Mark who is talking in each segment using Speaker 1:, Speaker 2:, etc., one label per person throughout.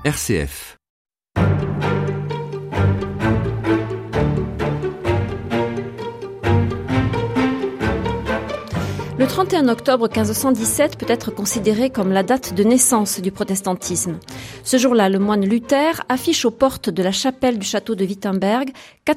Speaker 1: RCF.
Speaker 2: Le 31 octobre 1517 peut être considéré comme la date de naissance du protestantisme. Ce jour-là, le moine Luther affiche aux portes de la chapelle du château de Wittenberg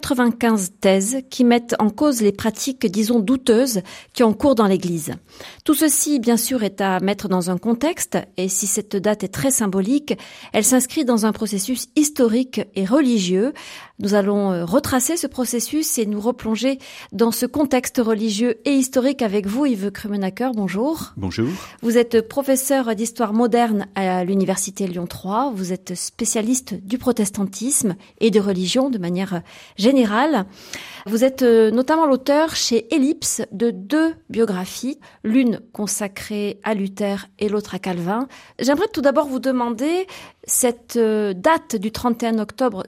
Speaker 2: 95 thèses qui mettent en cause les pratiques, disons, douteuses qui ont cours dans l'Église. Tout ceci, bien sûr, est à mettre dans un contexte, et si cette date est très symbolique, elle s'inscrit dans un processus historique et religieux. Nous allons retracer ce processus et nous replonger dans ce contexte religieux et historique avec vous, Yves Krummenacher. Bonjour.
Speaker 3: Bonjour.
Speaker 2: Vous êtes professeur d'histoire moderne à l'université Lyon 3. Vous êtes spécialiste du protestantisme et de religion de manière générale. Vous êtes notamment l'auteur chez Ellipse de 2 biographies, l'une consacrée à Luther et l'autre à Calvin. J'aimerais tout d'abord vous demander, cette date du 31 octobre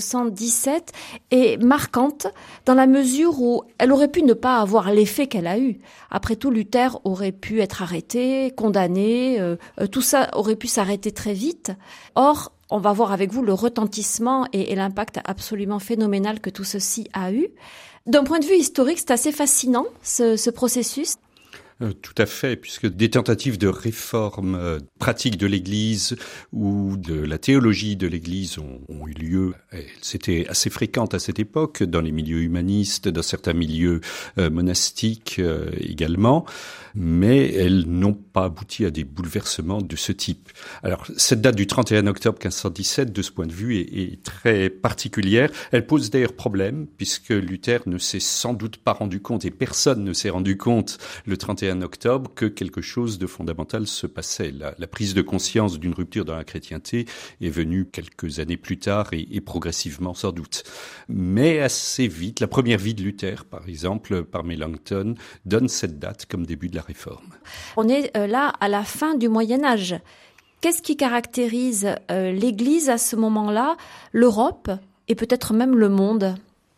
Speaker 2: 1517 est marquante dans la mesure où elle aurait pu ne pas avoir l'effet qu'elle a eu. Après tout, Luther aurait pu être arrêté, condamné, tout ça aurait pu s'arrêter très vite. Or, on va voir avec vous le retentissement et l'impact absolument phénoménal que tout ceci a eu. D'un point de vue historique, c'est assez fascinant, ce processus.
Speaker 3: Tout à fait, puisque des tentatives de réforme pratique de l'Église ou de la théologie de l'Église ont eu lieu. C'était assez fréquente à cette époque, dans les milieux humanistes, dans certains milieux monastiques également, mais elles n'ont pas abouti à des bouleversements de ce type. Alors, cette date du 31 octobre 1517, de ce point de vue, est très particulière. Elle pose d'ailleurs problème, puisque Luther ne s'est sans doute pas rendu compte, et personne ne s'est rendu compte le 31 octobre, que quelque chose de fondamental se passait. La prise de conscience d'une rupture dans la chrétienté est venue quelques années plus tard et progressivement sans doute. Mais assez vite, la première vie de Luther, par exemple, par Melanchthon, donne cette date comme début de la réforme.
Speaker 2: On est là à la fin du Moyen-Âge. Qu'est-ce qui caractérise l'Église à ce moment-là, l'Europe et peut-être même le monde ?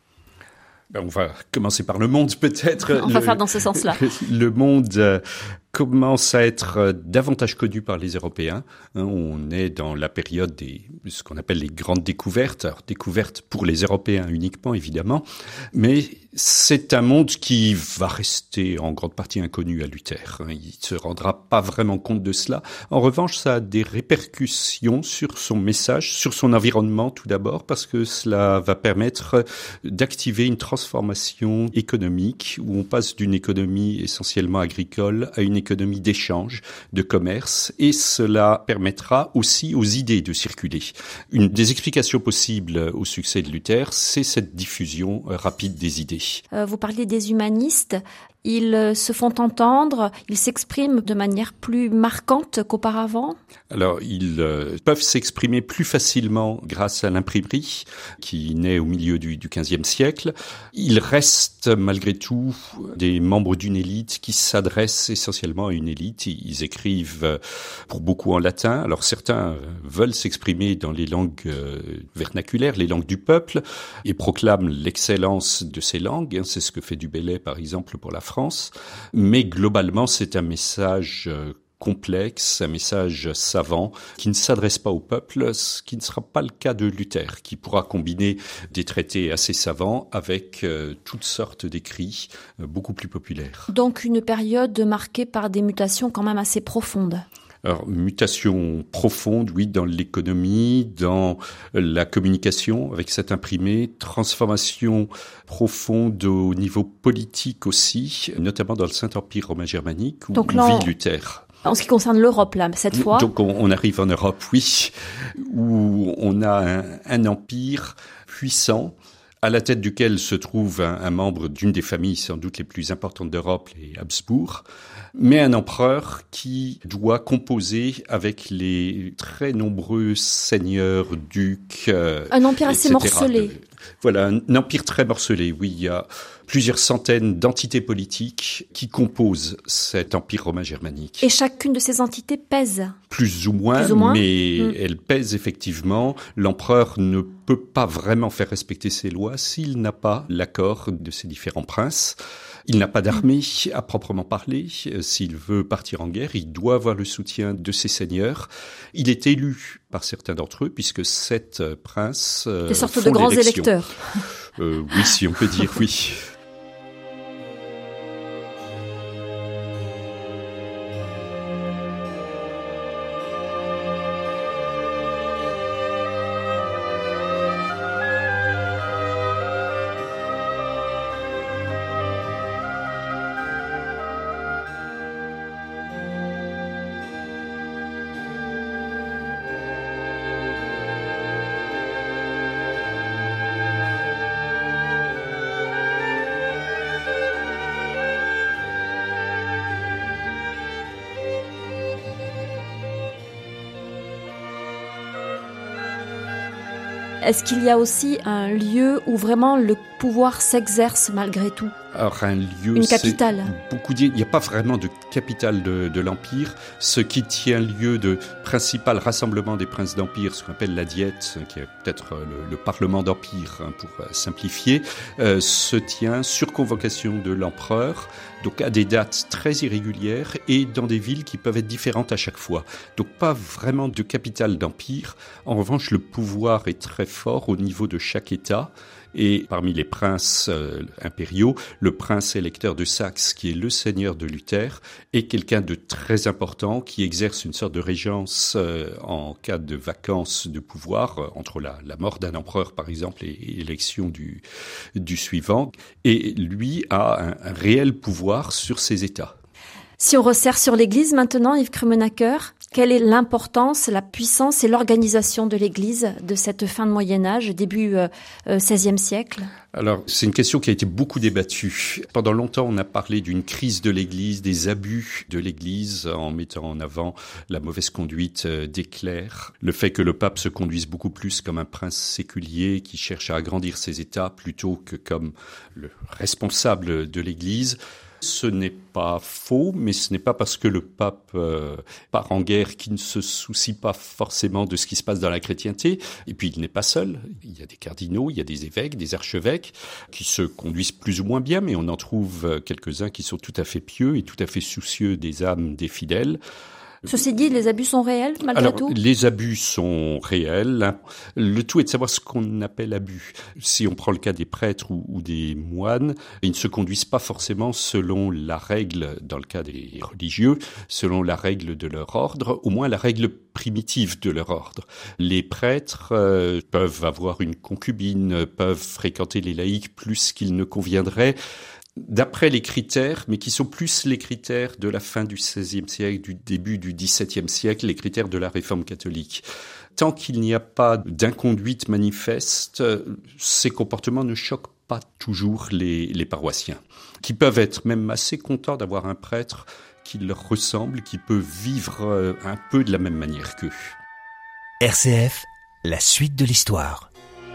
Speaker 3: On va commencer par le monde, peut-être.
Speaker 2: On va faire dans ce sens-là.
Speaker 3: Le monde commence à être davantage connu par les Européens. On est dans la période ce qu'on appelle les grandes découvertes. Alors, découvertes pour les Européens uniquement, évidemment. Mais c'est un monde qui va rester en grande partie inconnu à Luther. Il ne se rendra pas vraiment compte de cela. En revanche, ça a des répercussions sur son message, sur son environnement tout d'abord, parce que cela va permettre d'activer une transformation économique où on passe d'une économie essentiellement agricole à une économie d'échange, de commerce, et cela permettra aussi aux idées de circuler. Une des explications possibles au succès de Luther, c'est cette diffusion rapide des idées.
Speaker 2: Vous parliez des humanistes. Ils se font entendre, ils s'expriment de manière plus marquante qu'auparavant.
Speaker 3: Alors, ils peuvent s'exprimer plus facilement grâce à l'imprimerie, qui naît au milieu du XVe siècle. Ils restent malgré tout des membres d'une élite qui s'adresse essentiellement à une élite. Ils écrivent pour beaucoup en latin. Alors, certains veulent s'exprimer dans les langues vernaculaires, les langues du peuple, et proclament l'excellence de ces langues. C'est ce que fait Du Bellay, par exemple, pour la France. Mais globalement, c'est un message complexe, un message savant qui ne s'adresse pas au peuple, ce qui ne sera pas le cas de Luther, qui pourra combiner des traités assez savants avec toutes sortes d'écrits beaucoup plus populaires.
Speaker 2: Donc une période marquée par des mutations quand même assez profondes.
Speaker 3: Alors, mutation profonde, oui, dans l'économie, dans la communication avec cet imprimé, transformation profonde au niveau politique aussi, notamment dans le Saint-Empire romain germanique où vit Luther.
Speaker 2: En ce qui concerne l'Europe, là, cette fois.
Speaker 3: Donc, on arrive en Europe, oui, où on a un empire puissant, à la tête duquel se trouve un membre d'une des familles sans doute les plus importantes d'Europe, les Habsbourg, mais un empereur qui doit composer avec les très nombreux seigneurs, ducs,
Speaker 2: un empire assez
Speaker 3: etc.
Speaker 2: morcelé.
Speaker 3: Voilà, un empire très morcelé, oui. Il y a plusieurs centaines d'entités politiques qui composent cet empire romain germanique.
Speaker 2: Et chacune de ces entités pèse.
Speaker 3: Plus ou moins. Mais elle pèse effectivement. L'empereur ne peut pas vraiment faire respecter ses lois s'il n'a pas l'accord de ses différents princes. Il n'a pas d'armée à proprement parler. S'il veut partir en guerre, il doit avoir le soutien de ses seigneurs. Il est élu par certains d'entre eux, puisque 7 princes
Speaker 2: des sortes
Speaker 3: font
Speaker 2: de grands
Speaker 3: l'élection.
Speaker 2: électeurs.
Speaker 3: Oui, si on peut dire oui.
Speaker 2: Est-ce qu'il y a aussi un lieu où vraiment le pouvoir s'exerce malgré tout ?
Speaker 3: Alors un lieu,
Speaker 2: une capitale.
Speaker 3: Il n'y a pas vraiment de capitale de l'Empire. Ce qui tient lieu de principal rassemblement des princes d'Empire, ce qu'on appelle la Diète, qui est peut-être le Parlement d'Empire, pour simplifier, se tient sur convocation de l'empereur, donc à des dates très irrégulières et dans des villes qui peuvent être différentes à chaque fois. Donc pas vraiment de capitale d'Empire. En revanche, le pouvoir est très fort au niveau de chaque État. Et parmi les princes impériaux, le prince électeur de Saxe, qui est le seigneur de Luther, est quelqu'un de très important qui exerce une sorte de régence en cas de vacance de pouvoir, entre la mort d'un empereur par exemple et l'élection du suivant. Et lui a un réel pouvoir sur ses États.
Speaker 2: Si on resserre sur l'Église maintenant, Yves Krummenacher, quelle est l'importance, la puissance et l'organisation de l'Église de cette fin de Moyen-Âge, début XVIe siècle ?
Speaker 3: Alors, c'est une question qui a été beaucoup débattue. Pendant longtemps, on a parlé d'une crise de l'Église, des abus de l'Église, en mettant en avant la mauvaise conduite des clercs, le fait que le pape se conduise beaucoup plus comme un prince séculier qui cherche à agrandir ses États plutôt que comme le responsable de l'Église. Ce n'est pas faux, mais ce n'est pas parce que le pape part en guerre qu'il ne se soucie pas forcément de ce qui se passe dans la chrétienté. Et puis il n'est pas seul. Il y a des cardinaux, il y a des évêques, des archevêques qui se conduisent plus ou moins bien, mais on en trouve quelques-uns qui sont tout à fait pieux et tout à fait soucieux des âmes des fidèles.
Speaker 2: Ceci dit, les abus sont réels malgré tout ?
Speaker 3: Les abus sont réels. Le tout est de savoir ce qu'on appelle abus. Si on prend le cas des prêtres ou des moines, ils ne se conduisent pas forcément selon la règle, dans le cas des religieux, selon la règle de leur ordre, au moins la règle primitive de leur ordre. Les prêtres peuvent avoir une concubine, peuvent fréquenter les laïcs plus qu'il ne conviendrait, d'après les critères, mais qui sont plus les critères de la fin du XVIe siècle, du début du XVIIe siècle, les critères de la réforme catholique. Tant qu'il n'y a pas d'inconduite manifeste, ces comportements ne choquent pas toujours les paroissiens, qui peuvent être même assez contents d'avoir un prêtre qui leur ressemble, qui peut vivre un peu de la même manière qu'eux.
Speaker 1: RCF, la suite de l'histoire.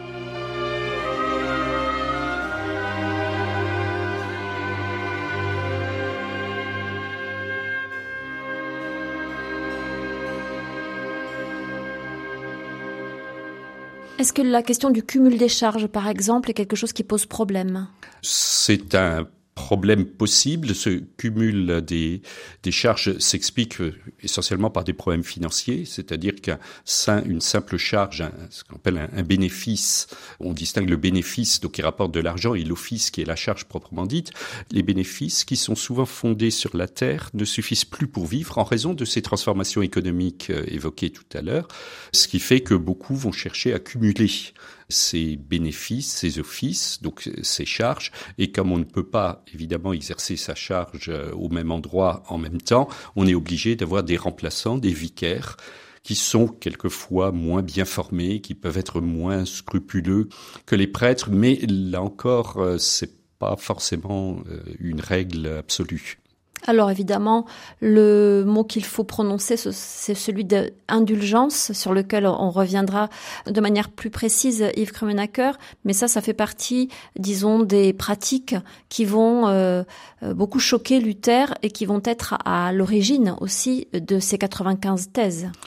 Speaker 2: Est-ce que la question du cumul des charges, par exemple, est quelque chose qui pose problème ?
Speaker 3: C'est un problème possible. Ce cumul des charges s'explique essentiellement par des problèmes financiers, c'est-à-dire qu'une simple charge, ce qu'on appelle un bénéfice, on distingue le bénéfice donc qui rapporte de l'argent et l'office qui est la charge proprement dite. Les bénéfices qui sont souvent fondés sur la terre ne suffisent plus pour vivre en raison de ces transformations économiques évoquées tout à l'heure, ce qui fait que beaucoup vont chercher à cumuler ces bénéfices, ces offices, donc ces charges. Et comme on ne peut pas évidemment exercer sa charge au même endroit en même temps, on est obligé d'avoir des remplaçants, des vicaires, qui sont quelquefois moins bien formés, qui peuvent être moins scrupuleux que les prêtres. Mais là encore, c'est pas forcément une règle absolue.
Speaker 2: Alors évidemment, le mot qu'il faut prononcer, c'est celui d'indulgence, sur lequel on reviendra de manière plus précise, Yves Krummenacher. Mais ça fait partie, disons, des pratiques qui vont beaucoup choquer Luther et qui vont être à l'origine aussi de ces 95 thèses.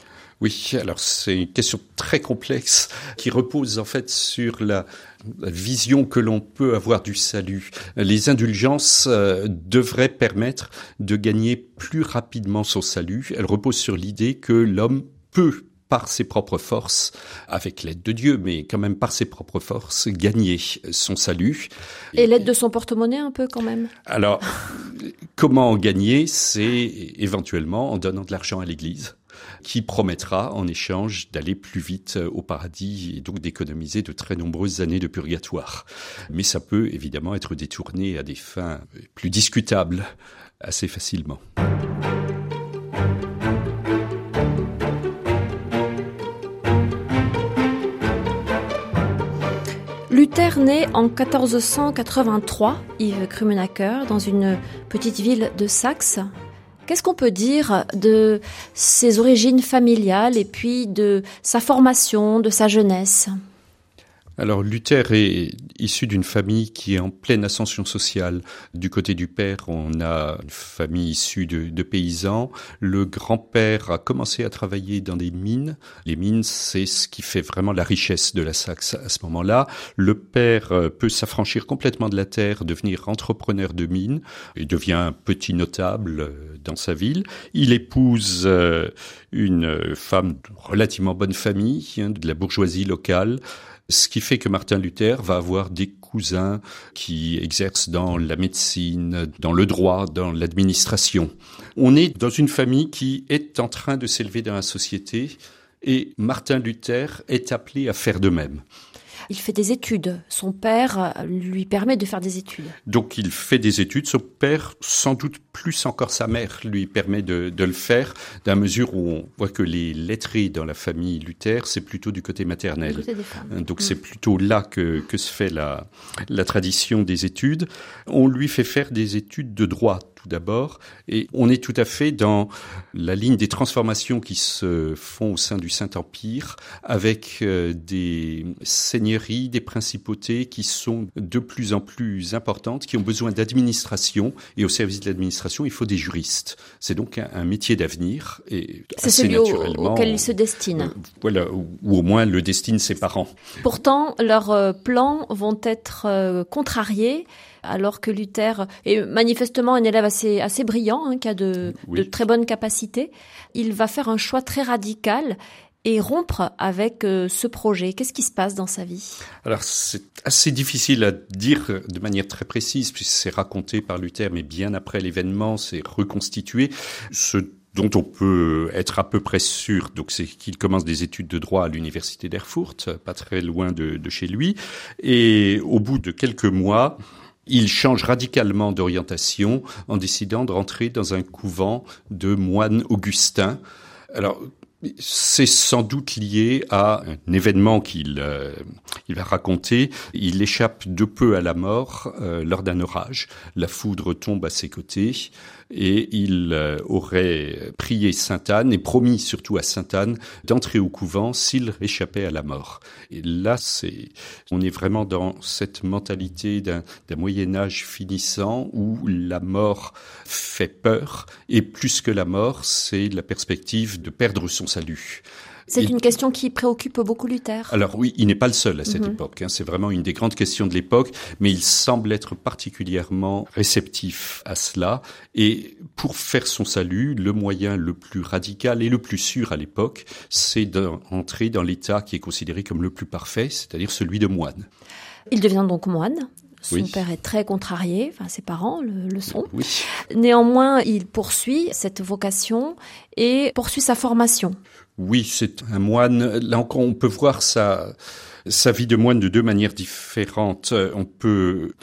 Speaker 3: Oui, alors c'est une question très complexe qui repose en fait sur la vision que l'on peut avoir du salut. Les indulgences devraient permettre de gagner plus rapidement son salut. Elles reposent sur l'idée que l'homme peut, par ses propres forces, avec l'aide de Dieu, mais quand même par ses propres forces, gagner son salut.
Speaker 2: Et l'aide de son porte-monnaie un peu quand même.
Speaker 3: Alors, comment en gagner? C'est éventuellement en donnant de l'argent à l'Église, qui promettra en échange d'aller plus vite au paradis et donc d'économiser de très nombreuses années de purgatoire. Mais ça peut évidemment être détourné à des fins plus discutables assez facilement.
Speaker 2: Luther naît en 1483, Yves Krummenacher, dans une petite ville de Saxe. Qu'est-ce qu'on peut dire de ses origines familiales et puis de sa formation, de sa jeunesse ?
Speaker 3: Alors Luther est issu d'une famille qui est en pleine ascension sociale. Du côté du père, on a une famille issue de paysans. Le grand-père a commencé à travailler dans des mines. Les mines, c'est ce qui fait vraiment la richesse de la Saxe à ce moment-là. Le père peut s'affranchir complètement de la terre, devenir entrepreneur de mines. Il devient un petit notable dans sa ville. Il épouse une femme de relativement bonne famille, de la bourgeoisie locale. Ce qui fait que Martin Luther va avoir des cousins qui exercent dans la médecine, dans le droit, dans l'administration. On est dans une famille qui est en train de s'élever dans la société et Martin Luther est appelé à faire de même.
Speaker 2: Il fait des études. Son père lui permet de faire des études.
Speaker 3: Donc il fait des études. Son père, sans doute plus encore sa mère, lui permet de le faire, dans la mesure où on voit que les lettrés dans la famille Luther, c'est plutôt du côté maternel.
Speaker 2: Du côté des femmes.
Speaker 3: Donc c'est plutôt là que se fait la tradition des études. On lui fait faire des études de droit tout d'abord, et on est tout à fait dans la ligne des transformations qui se font au sein du Saint-Empire, avec des seigneuries, des principautés qui sont de plus en plus importantes, qui ont besoin d'administration, et au service de l'administration, il faut des juristes. C'est donc un métier d'avenir, et
Speaker 2: c'est
Speaker 3: assez
Speaker 2: celui
Speaker 3: naturellement,
Speaker 2: auquel il se destine.
Speaker 3: Voilà, ou au moins le destinent ses parents.
Speaker 2: Pourtant, leurs plans vont être contrariés, alors que Luther est manifestement un élève assez brillant, qui a de très bonnes capacités. Il va faire un choix très radical et rompre avec ce projet. Qu'est-ce qui se passe dans sa vie ?
Speaker 3: Alors, c'est assez difficile à dire de manière très précise, puisque c'est raconté par Luther, mais bien après l'événement, c'est reconstitué. Ce dont on peut être à peu près sûr, donc c'est qu'il commence des études de droit à l'université d'Erfurt, pas très loin de chez lui, et au bout de quelques mois, il change radicalement d'orientation en décidant de rentrer dans un couvent de moines augustins. Alors, c'est sans doute lié à un événement qu'il va raconter. Il échappe de peu à la mort lors d'un orage. La foudre tombe à ses côtés et il aurait prié Sainte Anne et promis surtout à Sainte Anne d'entrer au couvent s'il échappait à la mort. Et là, on est vraiment dans cette mentalité d'un Moyen-Âge finissant où la mort fait peur et plus que la mort, c'est la perspective de perdre son salut.
Speaker 2: C'est une question qui préoccupe beaucoup Luther.
Speaker 3: Alors oui, il n'est pas le seul à cette époque. C'est vraiment une des grandes questions de l'époque, mais il semble être particulièrement réceptif à cela. Et pour faire son salut, le moyen le plus radical et le plus sûr à l'époque, c'est d'entrer dans l'état qui est considéré comme le plus parfait, c'est-à-dire celui de moine.
Speaker 2: Il devient donc moine. Son père est très contrarié, enfin ses parents le sont.
Speaker 3: Oui.
Speaker 2: Néanmoins, il poursuit cette vocation et poursuit sa formation.
Speaker 3: Oui, c'est un moine. Là encore, on peut voir sa vie de moine de deux manières différentes. On peut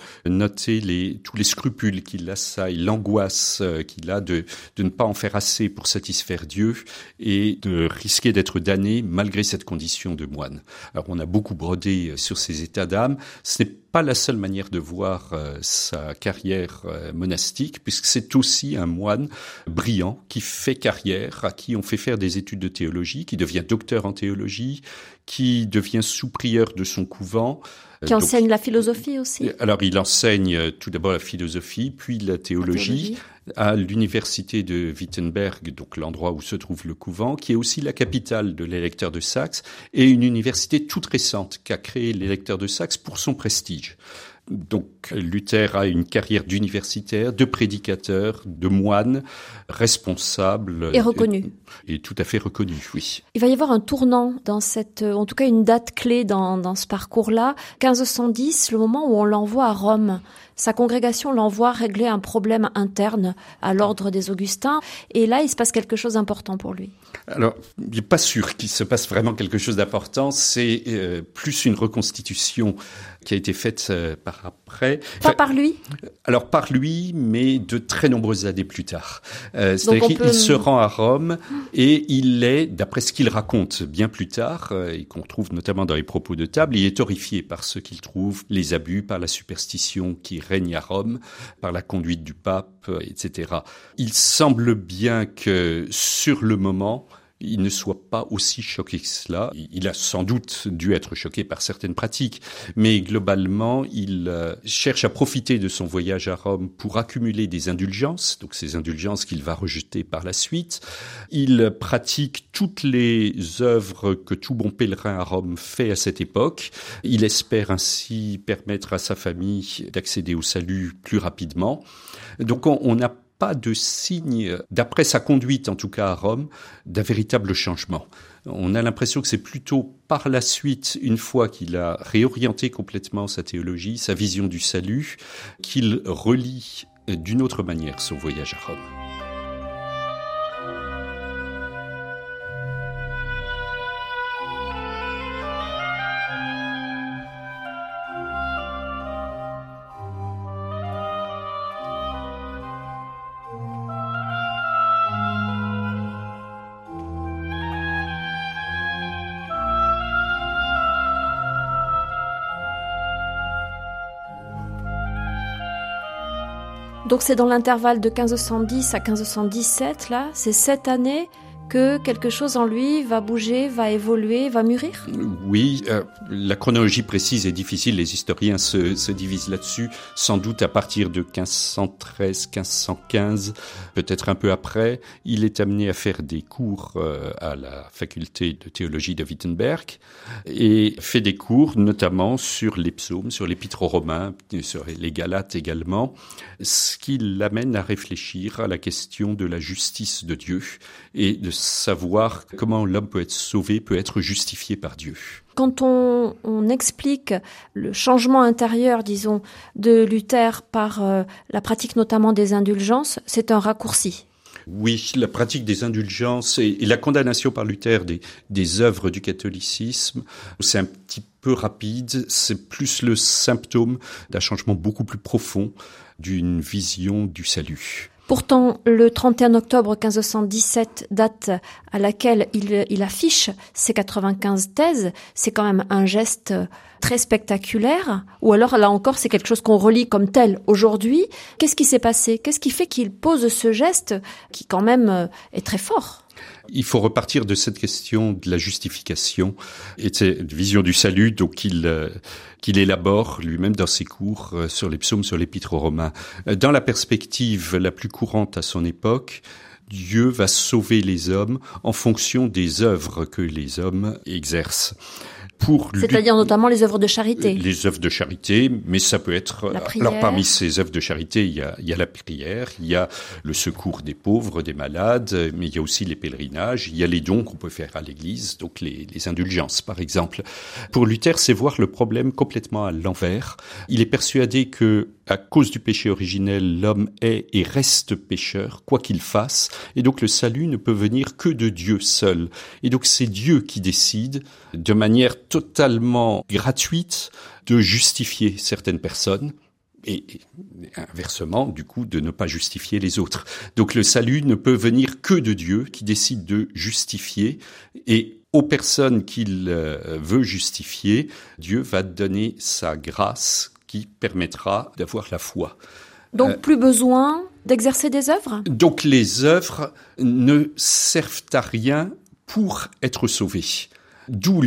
Speaker 3: noter tous les scrupules qui l'assaillent, l'angoisse qu'il a de ne pas en faire assez pour satisfaire Dieu et de risquer d'être damné malgré cette condition de moine. Alors, on a beaucoup brodé sur ses états d'âme. Ce n'est pas la seule manière de voir sa carrière monastique, puisque c'est aussi un moine brillant qui fait carrière, à qui on fait faire des études de théologie, qui devient docteur en théologie, qui devient sous-prieur de son couvent.
Speaker 2: Qui enseigne la philosophie aussi.
Speaker 3: Alors, il enseigne tout d'abord la philosophie, puis la théologie. à l'université de Wittenberg, donc l'endroit où se trouve le couvent, qui est aussi la capitale de l'électeur de Saxe, et une université toute récente qu'a créée l'électeur de Saxe pour son prestige. Donc Luther a une carrière d'universitaire, de prédicateur, de moine, responsable.
Speaker 2: Et reconnu.
Speaker 3: Et tout à fait reconnu, oui.
Speaker 2: Il va y avoir un tournant dans en tout cas une date clé dans ce parcours-là. 1510, le moment où on l'envoie à Rome. Sa congrégation l'envoie régler un problème interne à l'ordre des Augustins. Et là, il se passe quelque chose d'important pour lui.
Speaker 3: Alors, je ne suis pas sûr qu'il se passe vraiment quelque chose d'important. C'est plus une reconstitution qui a été faite par après.
Speaker 2: Pas par lui ?
Speaker 3: Alors, par lui, mais de très nombreuses années plus tard. C'est-à-dire qu'il se rend à Rome et il est, d'après ce qu'il raconte bien plus tard, et qu'on trouve notamment dans les propos de table, il est horrifié par ce qu'il trouve, les abus, par la superstition qui règne à Rome, par la conduite du pape, etc. Il semble bien que, sur le moment, il ne soit pas aussi choqué que cela. Il a sans doute dû être choqué par certaines pratiques, mais globalement, il cherche à profiter de son voyage à Rome pour accumuler des indulgences, donc ces indulgences qu'il va rejeter par la suite. Il pratique toutes les œuvres que tout bon pèlerin à Rome fait à cette époque. Il espère ainsi permettre à sa famille d'accéder au salut plus rapidement. Donc on n'a pas de signe, d'après sa conduite en tout cas à Rome, d'un véritable changement. On a l'impression que c'est plutôt par la suite, une fois qu'il a réorienté complètement sa théologie, sa vision du salut, qu'il relie d'une autre manière son voyage à Rome.
Speaker 2: Donc c'est dans l'intervalle de 1510 à 1517, là, c'est cette année que quelque chose en lui va bouger, va évoluer, va mûrir ?
Speaker 3: Oui, la chronologie précise est difficile, les historiens se divisent là-dessus, sans doute à partir de 1513, 1515, peut-être un peu après. Il est amené à faire des cours à la faculté de théologie de Wittenberg et fait des cours notamment sur les psaumes, sur l'épître aux Romains, sur les Galates également, ce qui l'amène à réfléchir à la question de la justice de Dieu et de savoir comment l'homme peut être sauvé, peut être justifié par Dieu.
Speaker 2: Quand on explique le changement intérieur, disons, de Luther par la pratique notamment des indulgences, c'est un raccourci.
Speaker 3: Oui, la pratique des indulgences et la condamnation par Luther des œuvres du catholicisme, c'est un petit peu rapide, c'est plus le symptôme d'un changement beaucoup plus profond d'une vision du salut.
Speaker 2: Pourtant, le 31 octobre 1517, date à laquelle il affiche ses 95 thèses, c'est quand même un geste très spectaculaire, ou alors là encore c'est quelque chose qu'on relie comme tel aujourd'hui. Qu'est-ce qui s'est passé ? Qu'est-ce qui fait qu'il pose ce geste qui quand même est très fort ?
Speaker 3: Il faut repartir de cette question de la justification et de cette vision du salut donc qu'il élabore lui-même dans ses cours sur les psaumes, sur l'épître aux Romains. Dans la perspective la plus courante à son époque, Dieu va sauver les hommes en fonction des œuvres que les hommes exercent.
Speaker 2: C'est-à-dire notamment les œuvres de charité.
Speaker 3: Les œuvres de charité, mais ça peut être...
Speaker 2: La prière.
Speaker 3: Alors parmi ces œuvres de charité, il y a la prière, il y a le secours des pauvres, des malades, mais il y a aussi les pèlerinages, il y a les dons qu'on peut faire à l'Église, donc les indulgences par exemple. Pour Luther, c'est voir le problème complètement à l'envers. Il est persuadé que à cause du péché originel, l'homme est et reste pécheur, quoi qu'il fasse, et donc le salut ne peut venir que de Dieu seul. Et donc c'est Dieu qui décide, de manière totalement gratuite, de justifier certaines personnes, et inversement, du coup, de ne pas justifier les autres. Donc le salut ne peut venir que de Dieu, qui décide de justifier, et aux personnes qu'il veut justifier, Dieu va donner sa grâce, qui permettra d'avoir la foi.
Speaker 2: Donc plus besoin d'exercer des œuvres ?
Speaker 3: Donc les œuvres ne servent à rien pour être sauvés. D'où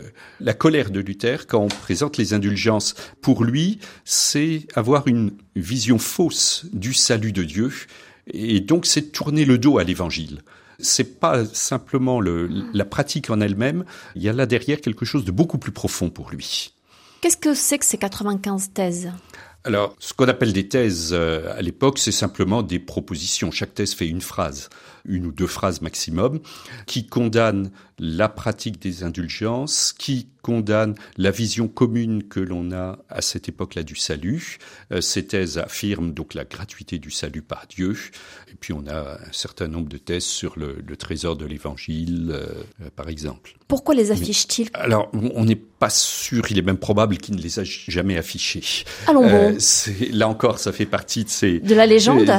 Speaker 3: la colère de Luther quand on présente les indulgences. Pour lui, c'est avoir une vision fausse du salut de Dieu Et donc, c'est tourner le dos à l'Évangile. C'est pas simplement la pratique en elle-même, il y a là derrière quelque chose de beaucoup plus profond pour lui.
Speaker 2: Qu'est-ce que c'est que ces 95 thèses ?
Speaker 3: Alors, ce qu'on appelle des thèses à l'époque, c'est simplement des propositions. Chaque thèse fait une phrase, 1 ou 2 phrases maximum, qui condamnent la pratique des indulgences, qui condamnent la vision commune que l'on a à cette époque-là du salut. Ces thèses affirment donc la gratuité du salut par Dieu. Et puis on a un certain nombre de thèses sur le trésor de l'Évangile, par exemple.
Speaker 2: Pourquoi les affiche-t-il ?
Speaker 3: Alors, on n'est pas sûr, il est même probable qu'il ne les a jamais affichés.
Speaker 2: Allons bon.
Speaker 3: Là encore, ça fait partie
Speaker 2: de la légende.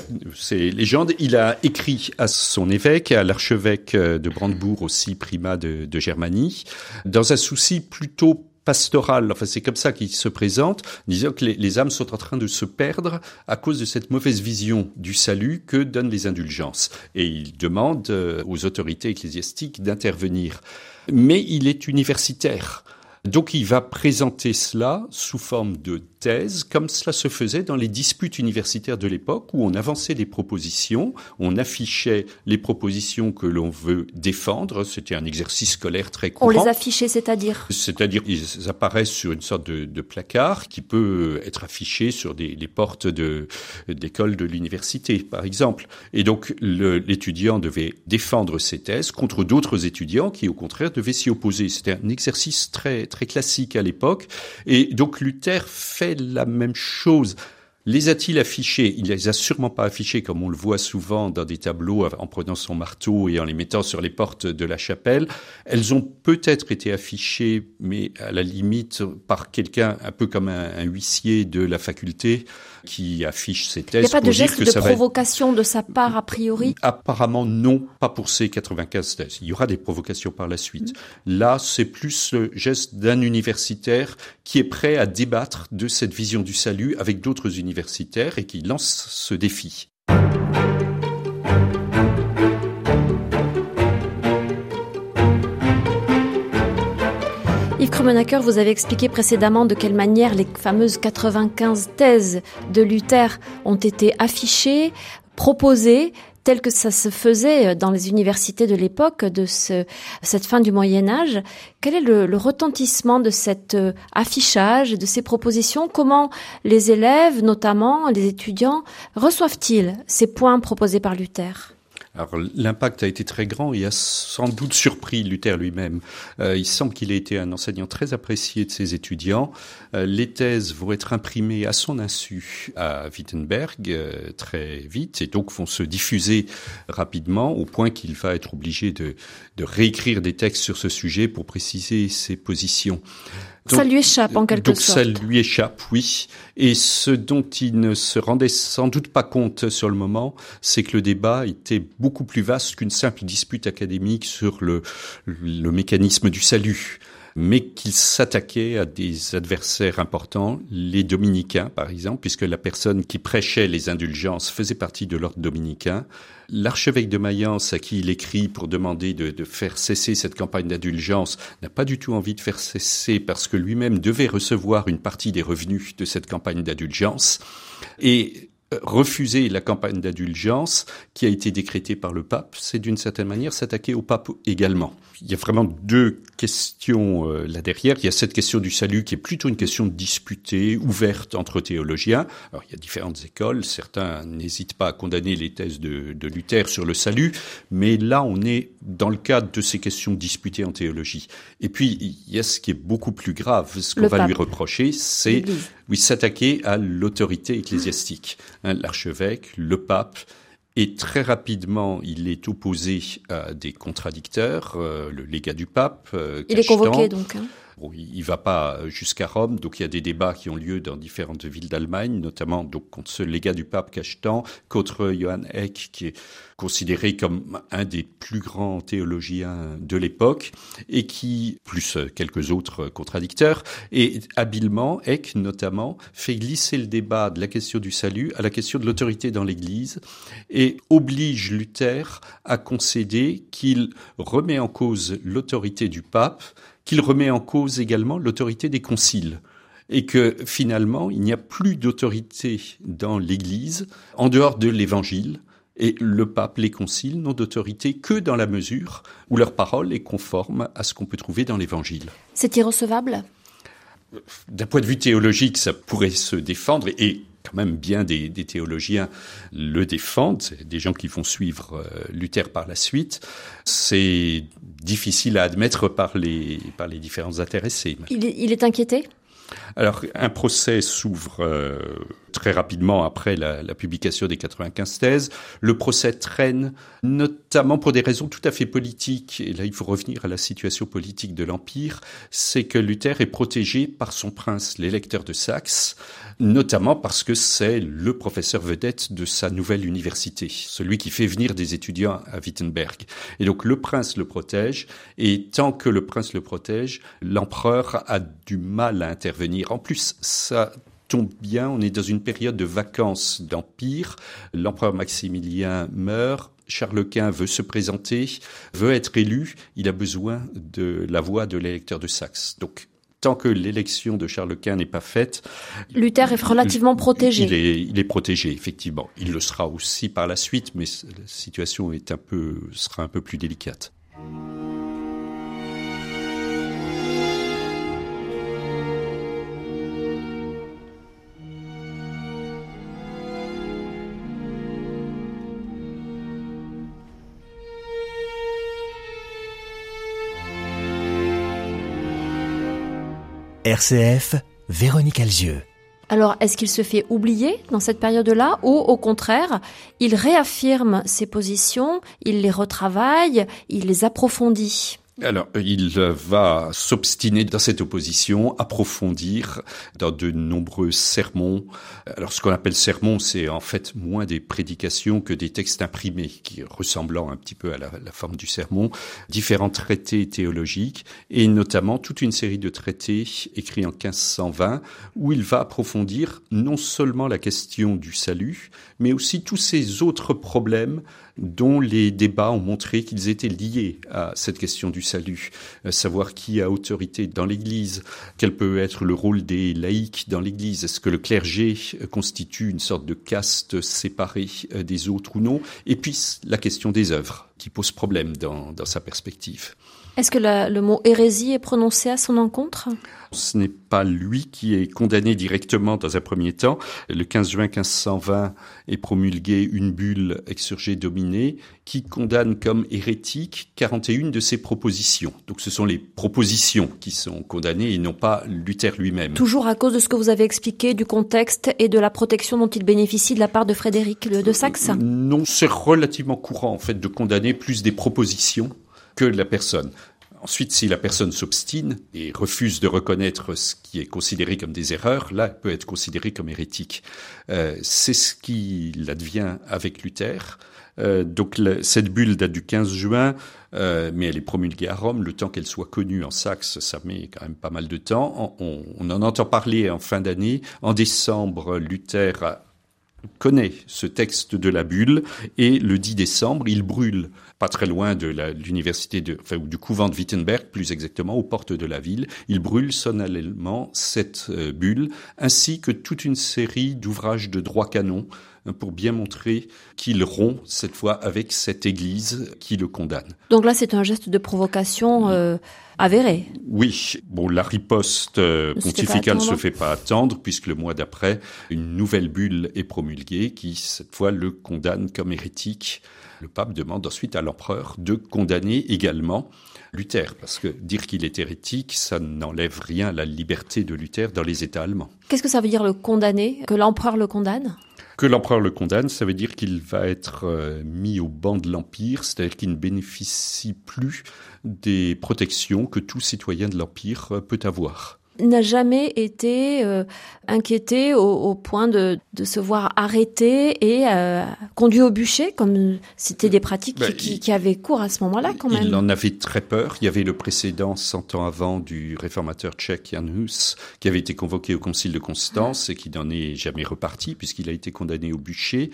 Speaker 3: Ces légendes. Il a écrit à son évêque, à l'archevêque de Brandebourg aussi, primat de Germanie, dans un souci plutôt pastoral. Enfin, c'est comme ça qu'il se présente, disant que les âmes sont en train de se perdre à cause de cette mauvaise vision du salut que donnent les indulgences. Et il demande aux autorités ecclésiastiques d'intervenir. Mais il est universitaire. Donc il va présenter cela sous forme de thèse, comme cela se faisait dans les disputes universitaires de l'époque, où on avançait des propositions, on affichait les propositions que l'on veut défendre. C'était un exercice scolaire très courant.
Speaker 2: On les affichait, c'est-à-dire ?
Speaker 3: C'est-à-dire qu'ils apparaissent sur une sorte de placard qui peut être affiché sur les portes d'école de l'université, par exemple. Et donc l'étudiant devait défendre ses thèses contre d'autres étudiants qui, au contraire, devaient s'y opposer. C'était un exercice très classique à l'époque. Et donc Luther fait la même chose. Les a-t-il affichés ? Il les a sûrement pas affichés comme on le voit souvent dans des tableaux en prenant son marteau et en les mettant sur les portes de la chapelle. Elles ont peut-être été affichées, mais à la limite par quelqu'un un peu comme un huissier de la faculté qui affiche ses thèses.
Speaker 2: Il n'y a pas de geste de provocation de sa part a priori ?
Speaker 3: Apparemment non, pas pour ces 95 thèses. Il y aura des provocations par la suite. Là, c'est plus le geste d'un universitaire qui est prêt à débattre de cette vision du salut avec d'autres universitaires et qui lance ce défi.
Speaker 2: Yves Krummenacher, vous avez expliqué précédemment de quelle manière les fameuses 95 thèses de Luther ont été affichées, proposées, tel que ça se faisait dans les universités de l'époque, de cette fin du Moyen-Âge. Quel est le retentissement de cet affichage, de ces propositions ? Comment les élèves, notamment les étudiants, reçoivent-ils ces points proposés par Luther ?
Speaker 3: Alors, l'impact a été très grand et a sans doute surpris Luther lui-même. Il semble qu'il ait été un enseignant très apprécié de ses étudiants. Les thèses vont être imprimées à son insu à Wittenberg très vite et donc vont se diffuser rapidement au point qu'il va être obligé de réécrire des textes sur ce sujet pour préciser ses positions. Donc,
Speaker 2: ça lui échappe en quelque sorte.
Speaker 3: Donc ça lui échappe, oui. Et ce dont il ne se rendait sans doute pas compte sur le moment, c'est que le débat était beaucoup plus vaste qu'une simple dispute académique sur le mécanisme du salut, mais qu'il s'attaquait à des adversaires importants, les dominicains par exemple, puisque la personne qui prêchait les indulgences faisait partie de l'ordre dominicain. L'archevêque de Mayence, à qui il écrit pour demander de faire cesser cette campagne d'indulgence, n'a pas du tout envie de faire cesser parce que lui-même devait recevoir une partie des revenus de cette campagne d'indulgence. Et refuser la campagne d'indulgence qui a été décrétée par le pape, c'est d'une certaine manière s'attaquer au pape également. Il y a vraiment 2 questions là derrière. Il y a cette question du salut qui est plutôt une question disputée, ouverte entre théologiens. Alors il y a différentes écoles, certains n'hésitent pas à condamner les thèses de Luther sur le salut, mais là on est dans le cadre de ces questions disputées en théologie. Et puis il y a ce qui est beaucoup plus grave, ce qu'on va lui reprocher, c'est s'attaquer à l'autorité ecclésiastique. L'archevêque, le pape. Et très rapidement, il est opposé à des contradicteurs, le légat du pape.
Speaker 2: Il est convoqué donc.
Speaker 3: Bon, il va pas jusqu'à Rome, donc il y a des débats qui ont lieu dans différentes villes d'Allemagne, notamment donc contre ce légat du pape Cajetan, contre Johann Eck, qui est considéré comme un des plus grands théologiens de l'époque, et qui, plus quelques autres contradicteurs, et habilement, Eck notamment, fait glisser le débat de la question du salut à la question de l'autorité dans l'Église, et oblige Luther à concéder qu'il remet en cause l'autorité du pape, qu'il remet en cause également l'autorité des conciles. et que finalement, il n'y a plus d'autorité dans l'Église en dehors de l'Évangile. Et le pape, les conciles n'ont d'autorité que dans la mesure où leur parole est conforme à ce qu'on peut trouver dans l'Évangile.
Speaker 2: C'est irrecevable ?
Speaker 3: D'un point de vue théologique, ça pourrait se défendre, et quand même bien des théologiens le défendent, c'est des gens qui vont suivre Luther par la suite. C'est difficile à admettre par les différents intéressés.
Speaker 2: Il est inquiété ?
Speaker 3: Alors, un procès s'ouvre très rapidement après la publication des 95 thèses. Le procès traîne notamment pour des raisons tout à fait politiques. Et là, il faut revenir à la situation politique de l'Empire. C'est que Luther est protégé par son prince, l'électeur de Saxe, notamment parce que c'est le professeur vedette de sa nouvelle université, celui qui fait venir des étudiants à Wittenberg. Et donc, le prince le protège. Et tant que le prince le protège, l'empereur a du mal à intervenir. En plus, ça tombe bien, on est dans une période de vacances d'Empire. L'empereur Maximilien meurt, Charles Quint veut se présenter, veut être élu, il a besoin de la voix de l'électeur de Saxe. Donc, tant que l'élection de Charles Quint n'est pas faite,
Speaker 2: Luther est relativement protégé.
Speaker 3: Il est protégé, effectivement. Il le sera aussi par la suite, mais la situation sera un peu plus délicate.
Speaker 1: RCF, Véronique Alzieux.
Speaker 2: Alors, est-ce qu'il se fait oublier dans cette période-là ou, au contraire, il réaffirme ses positions, il les retravaille, il les approfondit ?
Speaker 3: Alors, il va s'obstiner dans cette opposition, approfondir dans de nombreux sermons. Alors, ce qu'on appelle sermons, c'est en fait moins des prédications que des textes imprimés, qui ressemblant un petit peu à la forme du sermon, différents traités théologiques, et notamment toute une série de traités écrits en 1520, où il va approfondir non seulement la question du salut, mais aussi tous ces autres problèmes dont les débats ont montré qu'ils étaient liés à cette question du salut. Savoir qui a autorité dans l'Église, quel peut être le rôle des laïcs dans l'Église, est-ce que le clergé constitue une sorte de caste séparée des autres ou non, et puis la question des œuvres, qui pose problème dans sa perspective.
Speaker 2: Est-ce que le mot hérésie est prononcé à son encontre ?
Speaker 3: Ce n'est pas lui qui est condamné directement dans un premier temps. Le 15 juin 1520 est promulguée une bulle Exsurge Domine qui condamne comme hérétique 41 de ses propositions. Donc ce sont les propositions qui sont condamnées et non pas Luther lui-même.
Speaker 2: Toujours à cause de ce que vous avez expliqué du contexte et de la protection dont il bénéficie de la part de Frédéric de Saxe ?
Speaker 3: Non, c'est relativement courant en fait de condamner plus des propositions que de la personne. Ensuite, si la personne s'obstine et refuse de reconnaître ce qui est considéré comme des erreurs, là, elle peut être considérée comme hérétique. C'est ce qu'il advient avec Luther. Donc, cette bulle date du 15 juin, mais elle est promulguée à Rome. Le temps qu'elle soit connue en Saxe, ça met quand même pas mal de temps. On en entend parler en fin d'année. En décembre, Luther connaît ce texte de la bulle et le 10 décembre, il brûle pas très loin de l'université ou du couvent de Wittenberg, plus exactement, aux portes de la ville. Il brûle solennellement cette bulle, ainsi que toute une série d'ouvrages de droit canon pour bien montrer qu'il rompt cette fois avec cette église qui le condamne.
Speaker 2: Donc là, c'est un geste de provocation avéré.
Speaker 3: Oui, bon, la riposte pontificale ne se fait pas attendre puisque le mois d'après, une nouvelle bulle est promulguée qui, cette fois, le condamne comme hérétique. Le pape demande ensuite à l'empereur de condamner également Luther, parce que dire qu'il est hérétique, ça n'enlève rien à la liberté de Luther dans les États allemands.
Speaker 2: Qu'est-ce que ça veut dire le condamner ? Que l'empereur le condamne ?
Speaker 3: Que l'empereur le condamne, ça veut dire qu'il va être mis au banc de l'Empire, c'est-à-dire qu'il ne bénéficie plus des protections que tout citoyen de l'Empire peut avoir.
Speaker 2: N'a jamais été inquiété au point de se voir arrêté et conduit au bûcher, comme c'était des pratiques qui avaient cours à ce moment-là quand même.
Speaker 3: Il en avait très peur. Il y avait le précédent 100 ans avant du réformateur tchèque Jan Hus, qui avait été convoqué au concile de Constance et qui n'en est jamais reparti puisqu'il a été condamné au bûcher.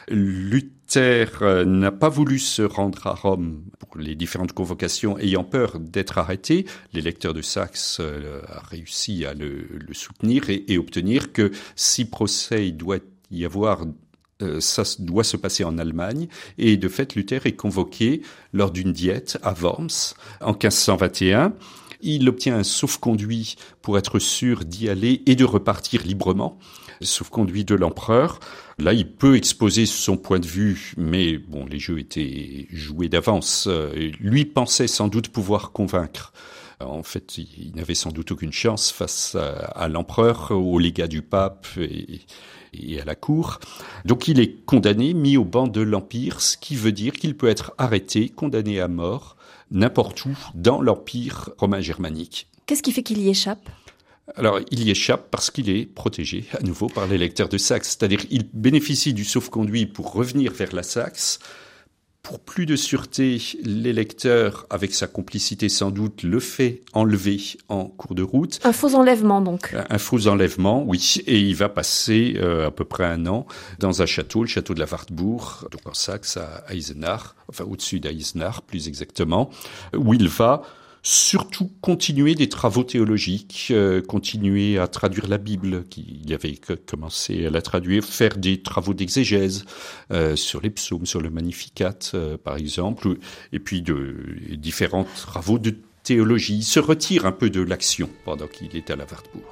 Speaker 3: Luther n'a pas voulu se rendre à Rome pour les différentes convocations, ayant peur d'être arrêté. L'électeur de Saxe a réussi à le soutenir et obtenir que si procès il doit y avoir, ça doit se passer en Allemagne. Et de fait, Luther est convoqué lors d'une diète à Worms en 1521. Il obtient un sauf-conduit pour être sûr d'y aller et de repartir librement. Sauf-conduit de l'empereur. Là, il peut exposer son point de vue, mais bon, les jeux étaient joués d'avance. Lui pensait sans doute pouvoir convaincre. En fait, il n'avait sans doute aucune chance face à l'empereur, au légat du pape et à la cour. Donc il est condamné, mis au banc de l'Empire, ce qui veut dire qu'il peut être arrêté, condamné à mort, n'importe où dans l'Empire romain germanique.
Speaker 2: Qu'est-ce qui fait qu'il y échappe ?
Speaker 3: Alors, il y échappe parce qu'il est protégé, à nouveau, par l'électeur de Saxe. C'est-à-dire, il bénéficie du sauf-conduit pour revenir vers la Saxe. Pour plus de sûreté, l'électeur, avec sa complicité sans doute, le fait enlever en cours de route.
Speaker 2: Un faux enlèvement, donc.
Speaker 3: Un faux enlèvement, oui. Et il va passer à peu près 1 an dans un château, le château de la Wartburg, donc en Saxe, à Eisenach, enfin au-dessus d'Eisenach, plus exactement, où il va surtout continuer des travaux théologiques, continuer à traduire la Bible, qu'il avait commencé à la traduire, faire des travaux d'exégèse sur les psaumes, sur le Magnificat, par exemple, et puis de différents travaux de théologie. Il se retire un peu de l'action pendant qu'il est à la Wartburg.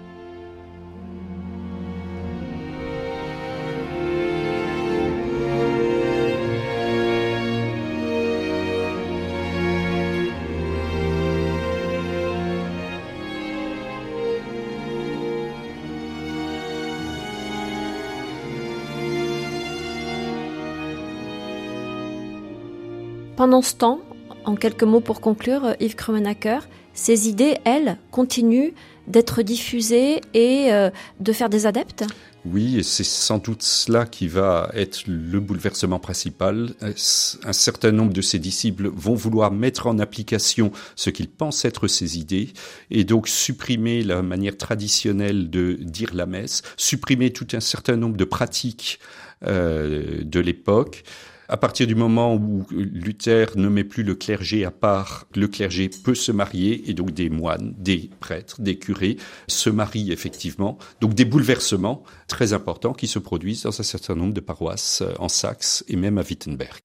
Speaker 2: Pendant ce temps, en quelques mots pour conclure, Yves Krummenacher, ces idées, elles, continuent d'être diffusées et de faire des adeptes ?
Speaker 3: Oui, et c'est sans doute cela qui va être le bouleversement principal. Un certain nombre de ses disciples vont vouloir mettre en application ce qu'ils pensent être ses idées et donc supprimer la manière traditionnelle de dire la messe, supprimer tout un certain nombre de pratiques de l'époque. À partir du moment où Luther ne met plus le clergé à part, le clergé peut se marier et donc des moines, des prêtres, des curés se marient effectivement. Donc des bouleversements très importants qui se produisent dans un certain nombre de paroisses en Saxe et même à Wittenberg.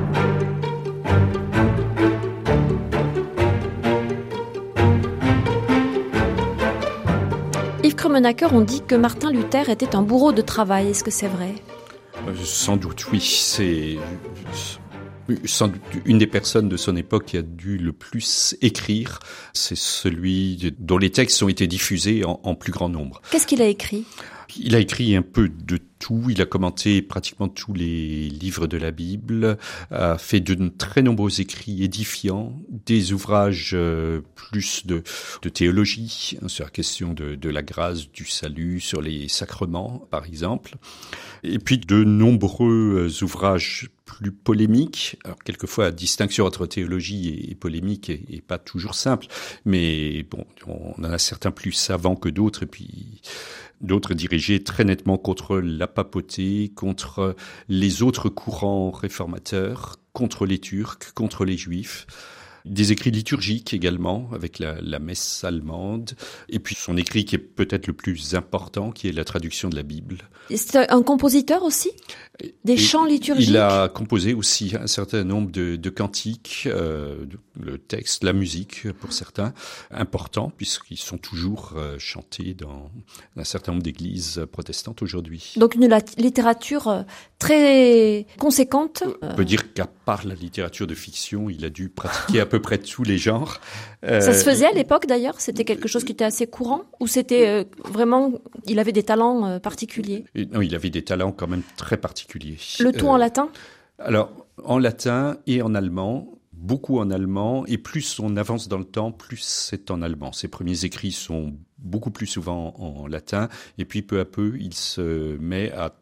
Speaker 2: Yves Krummenacher, on dit que Martin Luther était un bourreau de travail. Est-ce que c'est vrai ?
Speaker 3: Sans doute, oui. C'est sans doute une des personnes de son époque qui a dû le plus écrire. C'est celui dont les textes ont été diffusés en plus grand nombre.
Speaker 2: Qu'est-ce qu'il a écrit ?
Speaker 3: Il a écrit un peu de tout. Il a commenté pratiquement tous les livres de la Bible, a fait de très nombreux écrits édifiants, des ouvrages plus de théologie, sur la question de la grâce, du salut, sur les sacrements, par exemple. Et puis de nombreux ouvrages plus polémiques. Alors, quelquefois, la distinction entre théologie et polémique est pas toujours simple, mais bon, on en a certains plus savants que d'autres, et puis d'autres dirigés très nettement contre la papauté, contre les autres courants réformateurs, contre les Turcs, contre les Juifs. Des écrits liturgiques également, avec la messe allemande. Et puis son écrit qui est peut-être le plus important, qui est la traduction de la Bible.
Speaker 2: C'est un compositeur aussi ? Des chants liturgiques ?
Speaker 3: Il a composé aussi un certain nombre de cantiques, le texte, la musique pour certains, importants, puisqu'ils sont toujours chantés dans un certain nombre d'églises protestantes aujourd'hui.
Speaker 2: Donc une littérature très conséquente.
Speaker 3: On peut dire qu'à part la littérature de fiction, il a dû pratiquer à peu près tous les genres.
Speaker 2: Ça se faisait à l'époque d'ailleurs ? C'était quelque chose qui était assez courant ? Ou c'était vraiment, il avait des talents particuliers ?
Speaker 3: Non, il avait des talents quand même très particuliers.
Speaker 2: Le tout en latin ?
Speaker 3: Alors, en latin et en allemand, beaucoup en allemand, et plus on avance dans le temps, plus c'est en allemand. Ses premiers écrits sont beaucoup plus souvent en latin, et puis peu à peu, il se met à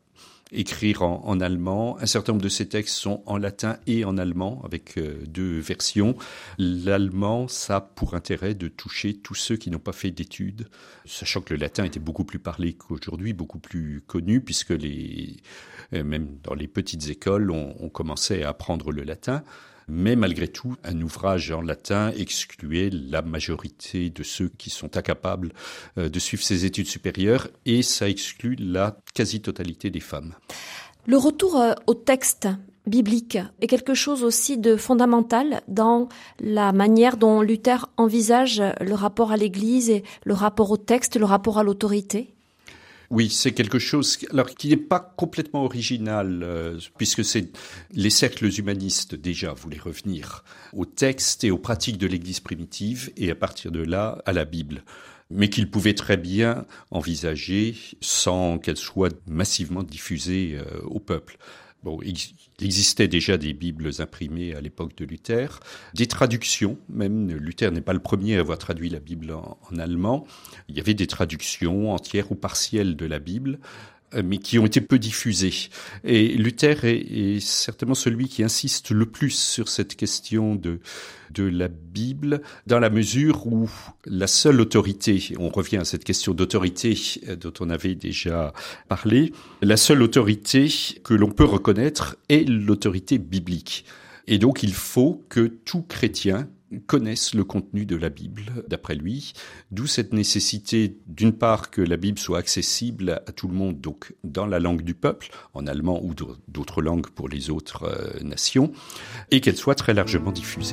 Speaker 3: écrire en allemand. Un certain nombre de ses textes sont en latin et en allemand, avec 2 versions. L'allemand, ça a pour intérêt de toucher tous ceux qui n'ont pas fait d'études, sachant que le latin était beaucoup plus parlé qu'aujourd'hui, beaucoup plus connu, puisque même dans les petites écoles, on commençait à apprendre le latin. Mais malgré tout, un ouvrage en latin excluait la majorité de ceux qui sont incapables de suivre ces études supérieures, et ça exclut la quasi-totalité des femmes.
Speaker 2: Le retour au texte biblique est quelque chose aussi de fondamental dans la manière dont Luther envisage le rapport à l'Église et le rapport au texte, le rapport à l'autorité.
Speaker 3: Oui, c'est quelque chose qui n'est pas complètement original, puisque les cercles humanistes déjà voulaient revenir au texte et aux pratiques de l'Église primitive, et à partir de là, à la Bible. Mais qu'ils pouvaient très bien envisager sans qu'elle soit massivement diffusée au peuple. Bon, il existait déjà des Bibles imprimées à l'époque de Luther, des traductions, même Luther n'est pas le premier à avoir traduit la Bible en allemand. Il y avait des traductions entières ou partielles de la Bible, mais qui ont été peu diffusées. Et Luther est certainement celui qui insiste le plus sur cette question de la Bible, dans la mesure où la seule autorité, on revient à cette question d'autorité dont on avait déjà parlé, la seule autorité que l'on peut reconnaître est l'autorité biblique. Et donc il faut que tout chrétien connaissent le contenu de la Bible, d'après lui, d'où cette nécessité, d'une part, que la Bible soit accessible à tout le monde, donc dans la langue du peuple, en allemand ou d'autres langues pour les autres nations, et qu'elle soit très largement diffusée.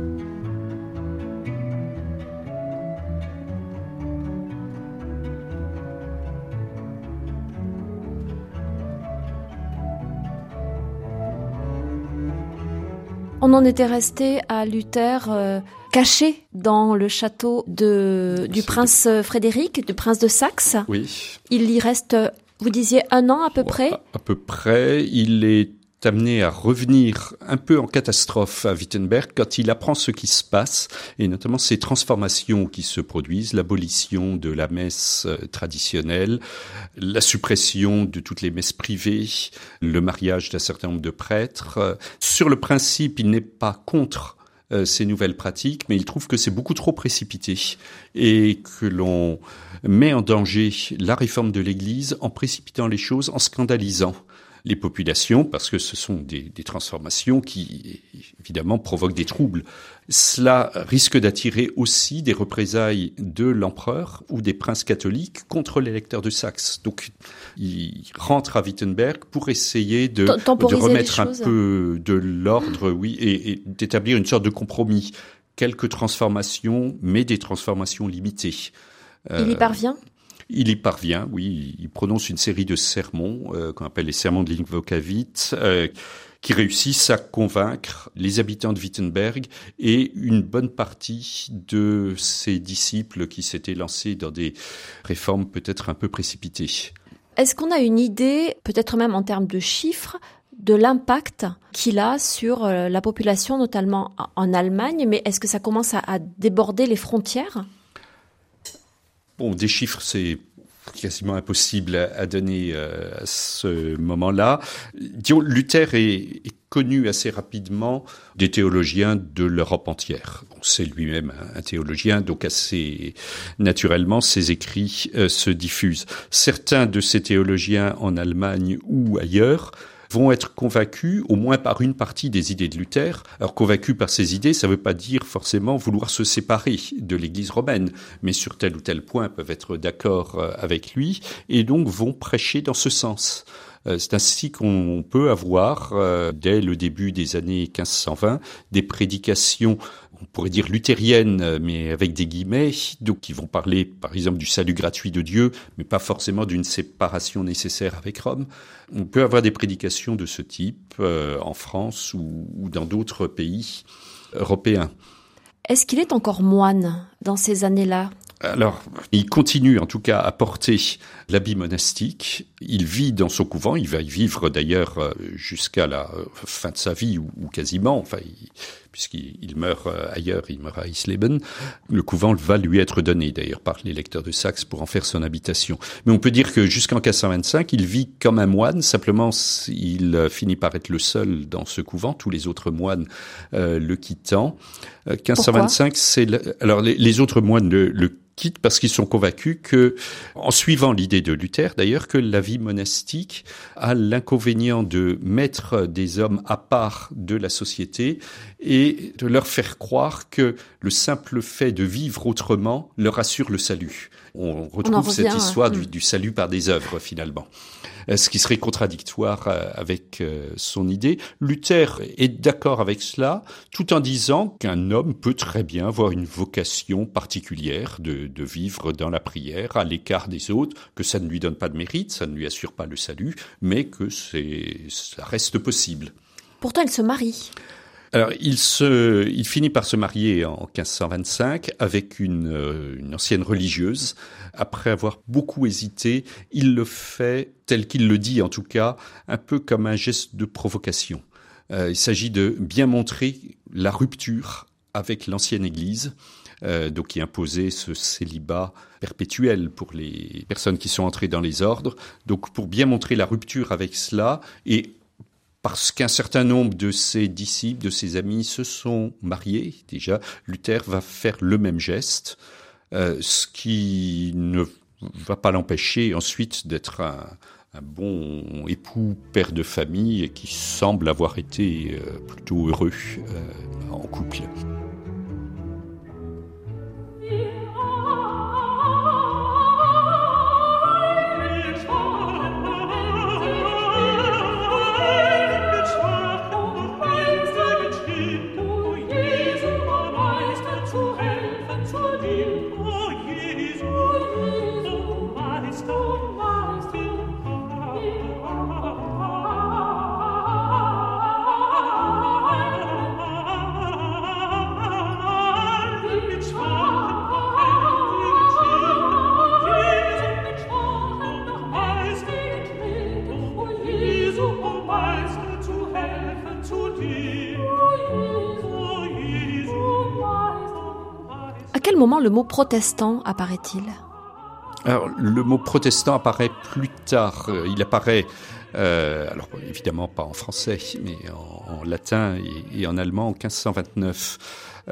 Speaker 2: On en était resté à Luther caché dans le château du prince Frédéric, du prince de Saxe.
Speaker 3: Oui.
Speaker 2: Il y reste, vous disiez, 1 an à peu près ?
Speaker 3: À peu près. Il est amené à revenir un peu en catastrophe à Wittenberg quand il apprend ce qui se passe, et notamment ces transformations qui se produisent, l'abolition de la messe traditionnelle, la suppression de toutes les messes privées, le mariage d'un certain nombre de prêtres. Sur le principe, il n'est pas contre ces nouvelles pratiques, mais il trouve que c'est beaucoup trop précipité et que l'on met en danger la réforme de l'Église en précipitant les choses, en scandalisant les populations, parce que ce sont des transformations qui, évidemment, provoquent des troubles. Cela risque d'attirer aussi des représailles de l'empereur ou des princes catholiques contre l'électeur de Saxe. Donc, il rentre à Wittenberg pour essayer de remettre un peu de l'ordre, oui, et d'établir une sorte de compromis. Quelques transformations, mais des transformations limitées.
Speaker 2: Il y parvient ?
Speaker 3: Il y parvient, oui. Il prononce une série de sermons qu'on appelle les sermons de l'Invokavit, qui réussissent à convaincre les habitants de Wittenberg et une bonne partie de ses disciples qui s'étaient lancés dans des réformes peut-être un peu précipitées.
Speaker 2: Est-ce qu'on a une idée, peut-être même en termes de chiffres, de l'impact qu'il a sur la population, notamment en Allemagne, mais est-ce que ça commence à déborder les frontières ?
Speaker 3: Bon, des chiffres, c'est quasiment impossible à donner à ce moment-là. Disons, Luther est connu assez rapidement des théologiens de l'Europe entière. Bon, c'est lui-même un théologien, donc assez naturellement, ses écrits se diffusent. Certains de ces théologiens en Allemagne ou ailleurs vont être convaincus au moins par une partie des idées de Luther. Alors convaincus par ces idées, ça ne veut pas dire forcément vouloir se séparer de l'Église romaine, mais sur tel ou tel point peuvent être d'accord avec lui et donc vont prêcher dans ce sens. C'est ainsi qu'on peut avoir, dès le début des années 1520, des prédications, on pourrait dire luthériennes, mais avec des guillemets, donc qui vont parler, par exemple, du salut gratuit de Dieu, mais pas forcément d'une séparation nécessaire avec Rome. On peut avoir des prédications de ce type en France ou dans d'autres pays européens.
Speaker 2: Est-ce qu'il est encore moine dans ces années-là ?
Speaker 3: Alors, il continue en tout cas à porter l'habit monastique. Il vit dans son couvent. Il va y vivre d'ailleurs jusqu'à la fin de sa vie ou quasiment. Enfin, puisqu'il meurt ailleurs, il meurt à Eisleben. Le couvent va lui être donné d'ailleurs par l'électeur de Saxe pour en faire son habitation. Mais on peut dire que jusqu'en 1525, il vit comme un moine, simplement il finit par être le seul dans ce couvent, tous les autres moines le quittant. 1525, alors les autres moines le quittent parce qu'ils sont convaincus que, en suivant l'idée de Luther d'ailleurs, que la vie monastique a l'inconvénient de mettre des hommes à part de la société et de leur faire croire que le simple fait de vivre autrement leur assure le salut. On retrouve cette histoire du salut par des œuvres finalement. Ce qui serait contradictoire avec son idée. Luther est d'accord avec cela, tout en disant qu'un homme peut très bien avoir une vocation particulière de vivre dans la prière, à l'écart des autres, que ça ne lui donne pas de mérite, ça ne lui assure pas le salut, mais que ça reste possible.
Speaker 2: Pourtant, il se marie.
Speaker 3: Alors, il finit par se marier en 1525 avec une ancienne religieuse. Après avoir beaucoup hésité, il le fait, tel qu'il le dit en tout cas, un peu comme un geste de provocation. Il s'agit de bien montrer la rupture avec l'ancienne Église, donc qui imposait ce célibat perpétuel pour les personnes qui sont entrées dans les ordres. Donc, pour bien montrer la rupture avec cela et parce qu'un certain nombre de ses disciples, de ses amis se sont mariés, déjà, Luther va faire le même geste, ce qui ne va pas l'empêcher ensuite d'être un bon époux, père de famille, et qui semble avoir été plutôt heureux en couple.
Speaker 2: À quel moment le mot protestant apparaît-il ?
Speaker 3: Alors, le mot protestant apparaît plus tard. Il apparaît, alors évidemment pas en français, mais en latin et en allemand en 1529.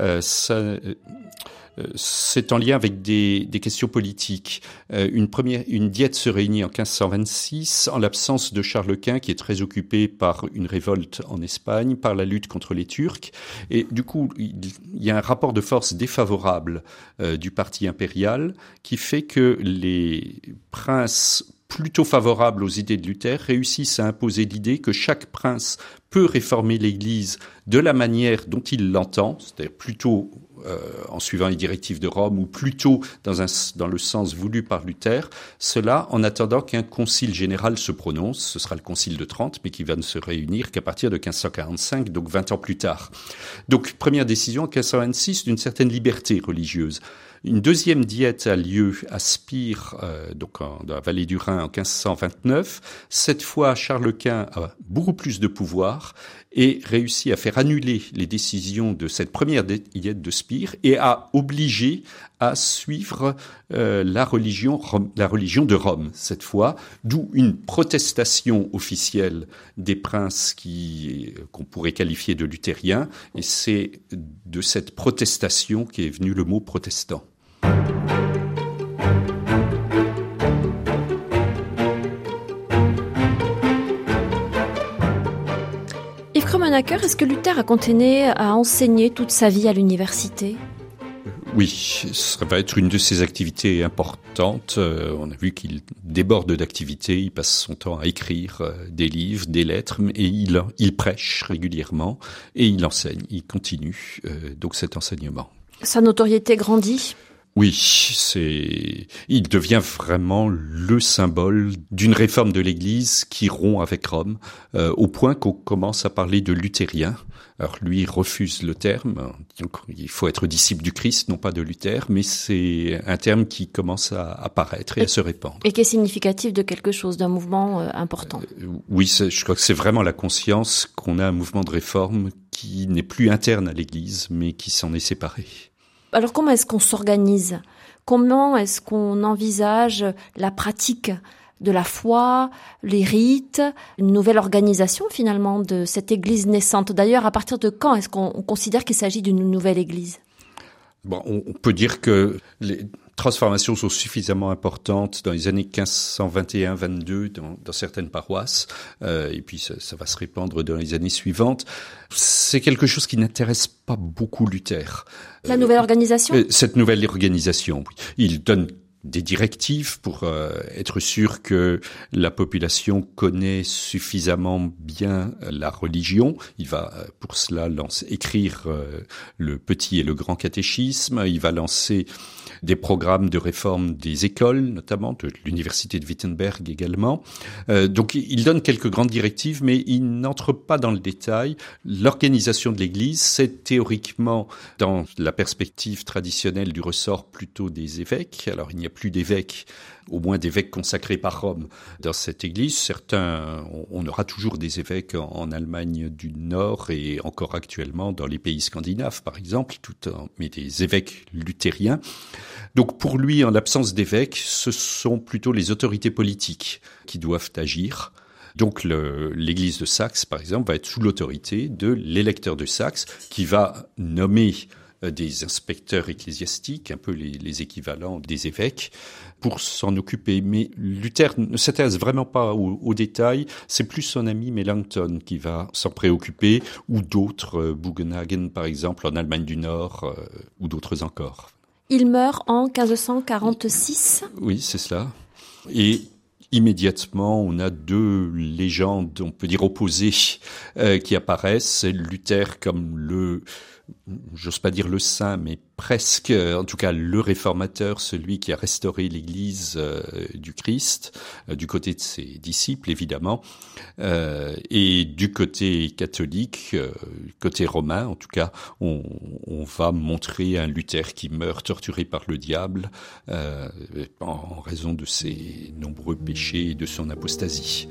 Speaker 3: C'est en lien avec des questions politiques. Une diète se réunit en 1526 en l'absence de Charles Quint, qui est très occupé par une révolte en Espagne, par la lutte contre les Turcs. Et du coup, il y a un rapport de force défavorable du parti impérial qui fait que les princes plutôt favorables aux idées de Luther réussissent à imposer l'idée que chaque prince peut réformer l'Église de la manière dont il l'entend, c'est-à-dire plutôt en suivant les directives de Rome ou plutôt dans le sens voulu par Luther, cela en attendant qu'un concile général se prononce, ce sera le concile de Trente, mais qui va ne se réunir qu'à partir de 1545, donc 20 ans plus tard. Donc première décision en 1526 d'une certaine liberté religieuse. Une deuxième diète a lieu à Spire, donc dans la vallée du Rhin en 1529. Cette fois, Charles Quint a beaucoup plus de pouvoir et réussit à faire annuler les décisions de cette première diète de Spire et a obligé à suivre la religion de Rome cette fois, d'où une protestation officielle des princes qu'on pourrait qualifier de luthériens, et c'est de cette protestation qu'est venu le mot protestant.
Speaker 2: Yves Krummenacher, est-ce que Luther a continué à enseigner toute sa vie à l'université ?
Speaker 3: Oui, ça va être une de ses activités importantes. On a vu qu'il déborde d'activités, il passe son temps à écrire des livres, des lettres, et il prêche régulièrement et il enseigne, il continue donc cet enseignement.
Speaker 2: Sa notoriété grandit ?
Speaker 3: Oui, il devient vraiment le symbole d'une réforme de l'Église qui rompt avec Rome, au point qu'on commence à parler de luthérien. Alors lui refuse le terme, donc il faut être disciple du Christ, non pas de Luther, mais c'est un terme qui commence à apparaître et à se répandre.
Speaker 2: Et qui est significatif de quelque chose, d'un mouvement important.
Speaker 3: Oui, je crois que c'est vraiment la conscience qu'on a un mouvement de réforme qui n'est plus interne à l'Église, mais qui s'en est séparé.
Speaker 2: Alors comment est-ce qu'on s'organise ? Comment est-ce qu'on envisage la pratique de la foi, les rites, une nouvelle organisation finalement de cette Église naissante? D'ailleurs, à partir de quand est-ce qu'on considère qu'il s'agit d'une nouvelle Église ?
Speaker 3: Bon, on peut dire que les transformations sont suffisamment importantes dans les années 1521-22 dans certaines paroisses, et puis ça va se répandre dans les années suivantes. C'est quelque chose qui n'intéresse pas beaucoup Luther.
Speaker 2: La nouvelle organisation ?
Speaker 3: Cette nouvelle organisation, oui. Il donne des directives pour être sûr que la population connaît suffisamment bien la religion. Il va pour cela écrire le petit et le grand catéchisme. Il va lancer des programmes de réforme des écoles, notamment de l'université de Wittenberg également. Donc il donne quelques grandes directives, mais il n'entre pas dans le détail. L'organisation de l'Église, c'est théoriquement, dans la perspective traditionnelle du ressort plutôt des évêques. Alors il n'y a plus d'évêques, au moins d'évêques consacrés par Rome dans cette Église. Certains, on aura toujours des évêques en Allemagne du Nord et encore actuellement dans les pays scandinaves, par exemple, mais des évêques luthériens. Donc pour lui, en l'absence d'évêques, ce sont plutôt les autorités politiques qui doivent agir. Donc l'Église de Saxe, par exemple, va être sous l'autorité de l'électeur de Saxe qui va nommer des inspecteurs ecclésiastiques, un peu les équivalents des évêques, pour s'en occuper. Mais Luther ne s'intéresse vraiment pas aux détails. C'est plus son ami Melanchthon qui va s'en préoccuper, ou d'autres, Bugenhagen par exemple, en Allemagne du Nord, ou d'autres encore.
Speaker 2: Il meurt en 1546.
Speaker 3: Oui, c'est cela. Et immédiatement, on a deux légendes, on peut dire opposées, qui apparaissent. C'est Luther comme j'ose pas dire le saint, mais presque, en tout cas le réformateur, celui qui a restauré l'Église du Christ, du côté de ses disciples évidemment, et du côté catholique, côté romain en tout cas, on va montrer un Luther qui meurt torturé par le diable en raison de ses nombreux péchés et de son apostasie.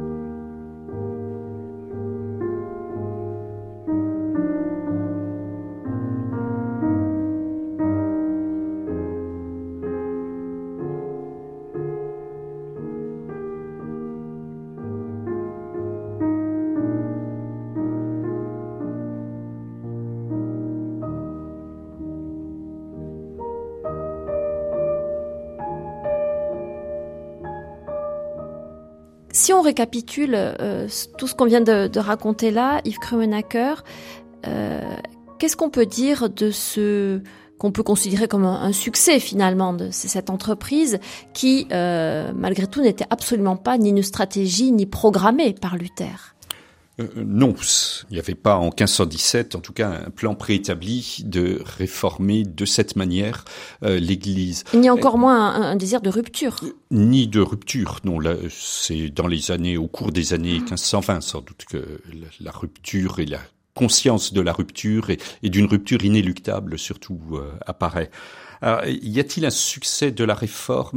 Speaker 2: Si on récapitule tout ce qu'on vient de raconter là, Yves Krummenacher, qu'est-ce qu'on peut dire de ce qu'on peut considérer comme un succès finalement de cette entreprise qui, malgré tout, n'était absolument pas ni une stratégie ni programmée par Luther ?
Speaker 3: Non, il n'y avait pas en 1517, en tout cas, un plan préétabli de réformer de cette manière l'Église.
Speaker 2: Il n'y a encore moins un désir de rupture.
Speaker 3: Ni de rupture, non. Là, c'est au cours des années 1520, sans doute que la rupture et la conscience de la rupture et d'une rupture inéluctable surtout apparaît. Alors, y a-t-il un succès de la réforme ?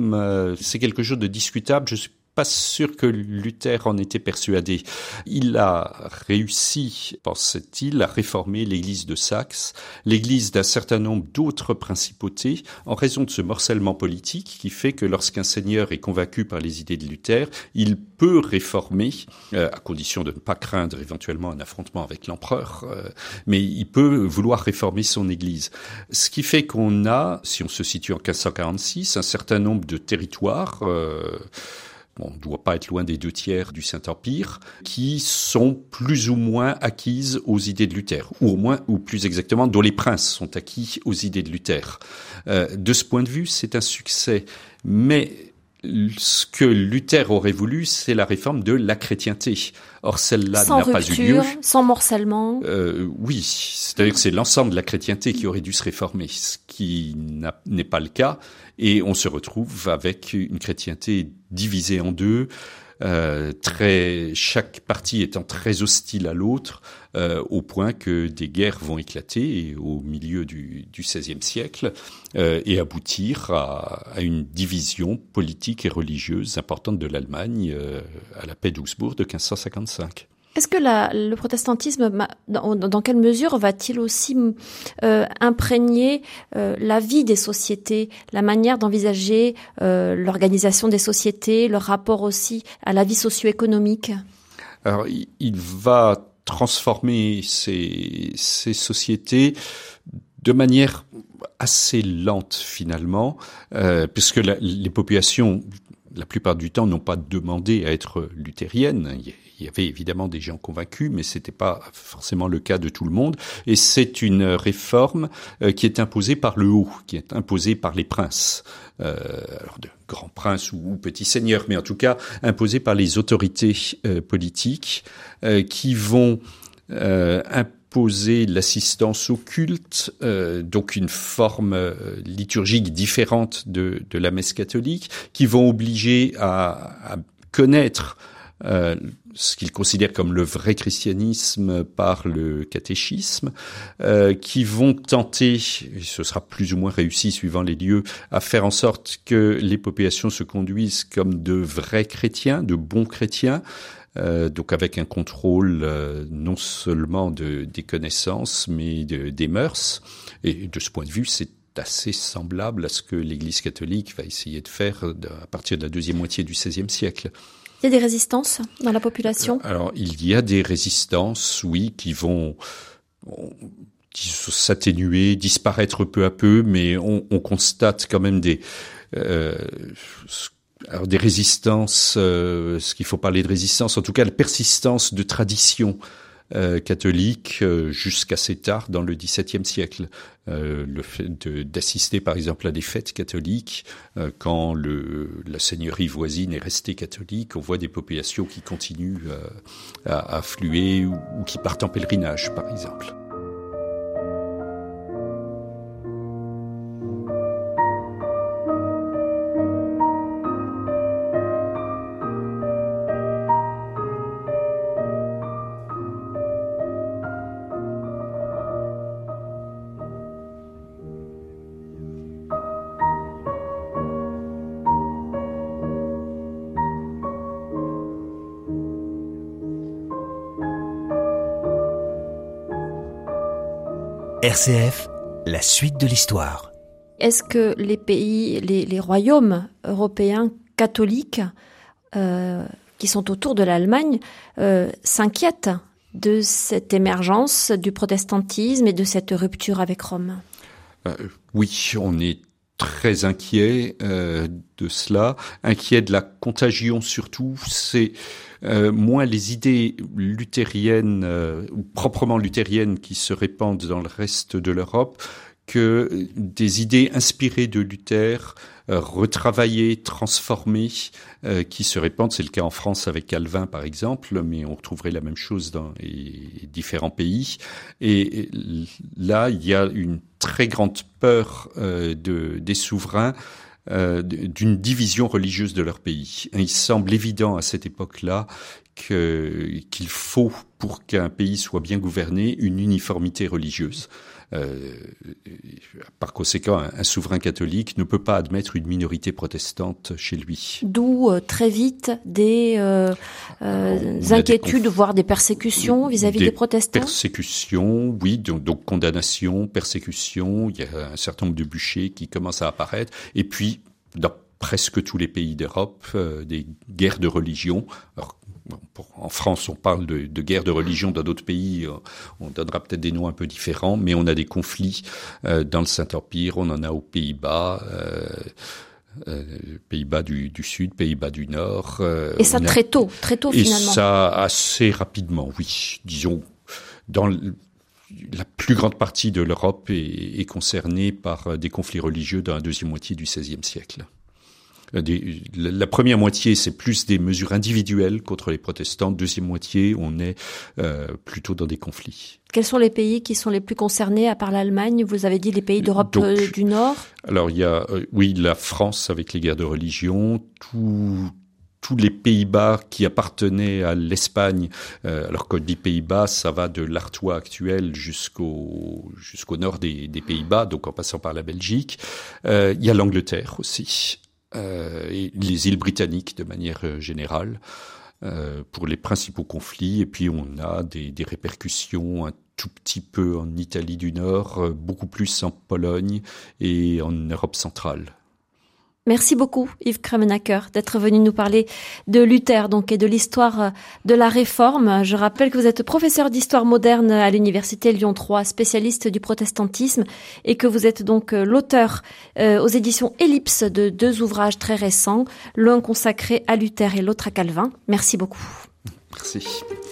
Speaker 3: C'est quelque chose de discutable. Je suis pas sûr que Luther en était persuadé. Il a réussi, pensait-il, à réformer l'Église de Saxe, l'Église d'un certain nombre d'autres principautés, en raison de ce morcellement politique qui fait que lorsqu'un seigneur est convaincu par les idées de Luther, il peut réformer, à condition de ne pas craindre éventuellement un affrontement avec l'empereur, mais il peut vouloir réformer son Église. Ce qui fait qu'on a, si on se situe en 1546, un certain nombre de territoires, on ne doit pas être loin des 2/3 du Saint-Empire, qui sont plus ou moins acquises aux idées de Luther, ou plus exactement, dont les princes sont acquis aux idées de Luther. De ce point de vue, c'est un succès, mais Ce que Luther aurait voulu, c'est la réforme de la chrétienté. Or, celle-là n'a pas eu lieu.
Speaker 2: Sans morcellement.
Speaker 3: Oui, c'est-à-dire que c'est l'ensemble de la chrétienté qui aurait dû se réformer, ce qui n'est pas le cas. Et on se retrouve avec une chrétienté divisée en deux, chaque partie étant très hostile à l'autre, au point que des guerres vont éclater au milieu du XVIe siècle et aboutir à une division politique et religieuse importante de l'Allemagne à la paix d'Augsbourg de 1555.
Speaker 2: Est-ce que le protestantisme, dans quelle mesure va-t-il aussi imprégner la vie des sociétés, la manière d'envisager l'organisation des sociétés, leur rapport aussi à la vie socio-économique ?
Speaker 3: Alors, il va transformer ces sociétés de manière assez lente finalement, puisque les populations, la plupart du temps, n'ont pas demandé à être luthériennes. Il y avait évidemment des gens convaincus, mais c'était pas forcément le cas de tout le monde. Et c'est une réforme qui est imposée par le haut, qui est imposée par les princes, alors de grands princes ou petits seigneurs, mais en tout cas imposée par les autorités politiques qui vont imposer l'assistance au culte, donc une forme liturgique différente de la messe catholique, qui vont obliger à connaître ce qu'ils considèrent comme le vrai christianisme par le catéchisme, qui vont tenter, et ce sera plus ou moins réussi suivant les lieux, à faire en sorte que les populations se conduisent comme de vrais chrétiens, de bons chrétiens, donc avec un contrôle non seulement des connaissances, mais des mœurs. Et de ce point de vue, c'est assez semblable à ce que l'Église catholique va essayer de faire à partir de la deuxième moitié du XVIe siècle.
Speaker 2: Il y a des résistances dans la population ?
Speaker 3: Alors, il y a des résistances, oui, qui vont s'atténuer, disparaître peu à peu, mais on constate quand même des résistances, ce qu'il faut parler de résistance, en tout cas la persistance de traditions catholiques jusqu'à assez tard dans le XVIIe siècle. Le fait d'assister par exemple à des fêtes catholiques, quand la seigneurie voisine est restée catholique, on voit des populations qui continuent à affluer ou qui partent en pèlerinage par exemple.
Speaker 1: RCF, la suite de l'histoire.
Speaker 2: Est-ce que les pays, les royaumes européens catholiques qui sont autour de l'Allemagne s'inquiètent de cette émergence du protestantisme et de cette rupture avec Rome ?
Speaker 3: Oui, on est très inquiet de cela, inquiet de la contagion surtout. C'est moins les idées luthériennes ou proprement luthériennes qui se répandent dans le reste de l'Europe que des idées inspirées de Luther, retravaillées, transformées, qui se répandent. C'est le cas en France avec Calvin, par exemple, mais on retrouverait la même chose dans les différents pays. Et là, il y a une très grande peur des souverains d'une division religieuse de leur pays. Il semble évident à cette époque-là qu'il faut, pour qu'un pays soit bien gouverné, une uniformité religieuse. Par conséquent, un souverain catholique ne peut pas admettre une minorité protestante chez lui.
Speaker 2: D'où très vite des inquiétudes, voire des persécutions vis-à-vis des protestants.
Speaker 3: Persécutions, oui, donc condamnation, persécution. Il y a un certain nombre de bûchers qui commencent à apparaître. Et puis, dans presque tous les pays d'Europe, des guerres de religion. Alors, en France, on parle de guerre de religion. Dans d'autres pays, on donnera peut-être des noms un peu différents, mais on a des conflits dans le Saint-Empire, on en a aux Pays-Bas, Pays-Bas du Sud, Pays-Bas du Nord.
Speaker 2: Et ça très tôt finalement.
Speaker 3: Et ça assez rapidement, oui. Disons, dans la plus grande partie de l'Europe est concernée par des conflits religieux dans la deuxième moitié du XVIe siècle. La première moitié, c'est plus des mesures individuelles contre les protestants. Deuxième moitié, on est plutôt dans des conflits.
Speaker 2: Quels sont les pays qui sont les plus concernés, à part l'Allemagne? Vous avez dit les pays d'Europe du Nord.
Speaker 3: Alors, il y a, oui, la France avec les guerres de religion, tous les Pays-Bas qui appartenaient à l'Espagne, alors qu'on dit Pays-Bas, ça va de l'Artois actuel jusqu'au nord des Pays-Bas, donc en passant par la Belgique. Il y a l'Angleterre aussi, et les îles britanniques de manière générale, pour les principaux conflits. Et puis on a des répercussions un tout petit peu en Italie du Nord, beaucoup plus en Pologne et en Europe centrale.
Speaker 2: Merci beaucoup Yves Kramenacker d'être venu nous parler de Luther et de l'histoire de la Réforme. Je rappelle que vous êtes professeur d'histoire moderne à l'université Lyon 3, spécialiste du protestantisme, et que vous êtes donc l'auteur aux éditions Ellipse de 2 ouvrages très récents, l'un consacré à Luther et l'autre à Calvin. Merci beaucoup.
Speaker 3: Merci.